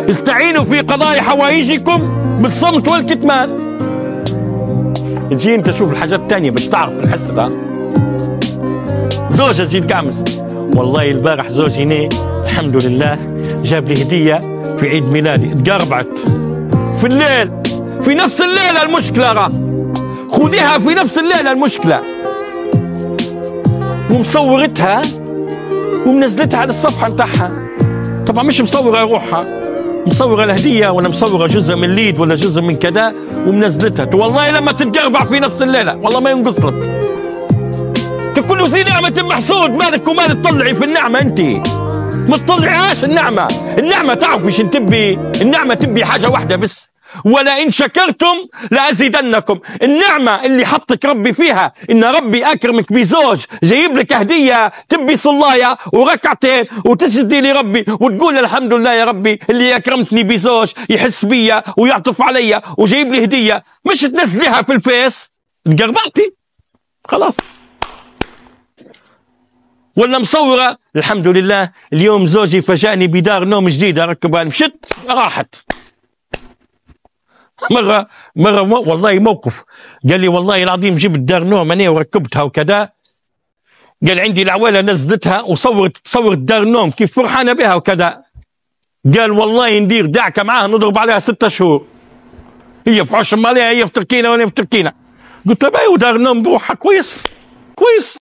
استعينوا في قضاء حوائجكم بالصمت والكتمان. تجي انت تشوف الحاجات الثانيه باش تعرف الحسرة. زوجة جيت قامز، والله البارح زوجي ني الحمد لله جاب لي هدية في عيد ميلادي، تقربعت في الليل، في نفس الليلة المشكلة، راه خذيها في نفس الليلة المشكلة، ومصورتها ومنزلتها على الصفحة نتاعها. طبعا مش مصورة روحها، مصورة الهدية ولا مصورة جزء من اليد ولا جزء من كذا ومنزلتها. والله لما تتقربع في نفس الليلة والله ما ينقص لك. تكون ذي نعمة محسود، مالك ومال تطلعي في النعمة انت؟ ما تطلعيهاش النعمة. النعمة تعرفي شن تبي؟ النعمة تبي حاجة واحدة بس، ولا إن شكرتم لأزيدنكم. النعمة اللي حطك ربي فيها إن ربي أكرمك بزوج جايب لك هدية، تبي صلاية وركعتين وتسجدي لربي وتقول الحمد لله يا ربي اللي أكرمتني بزوج يحس بيا ويعطف عليا وجايب لي هدية، مش تنزليها في الفيس تقربعتي خلاص. ولا مصورة الحمد لله اليوم زوجي فجأني بدار نوم جديدة ركبها، مشت راحت. مرة والله موقف، قال لي والله العظيم جبت دار نوم أنا وركبتها وكذا، قال عندي العوالة نزلتها صورت دار نوم كيف فرحانة بها وكذا. قال والله ندير دعكة معاها نضرب عليها 6 شهور، هي في عشر مالها، هي في تركينا وانا في تركينا. قلت له باي ودار نوم بروحها كويس.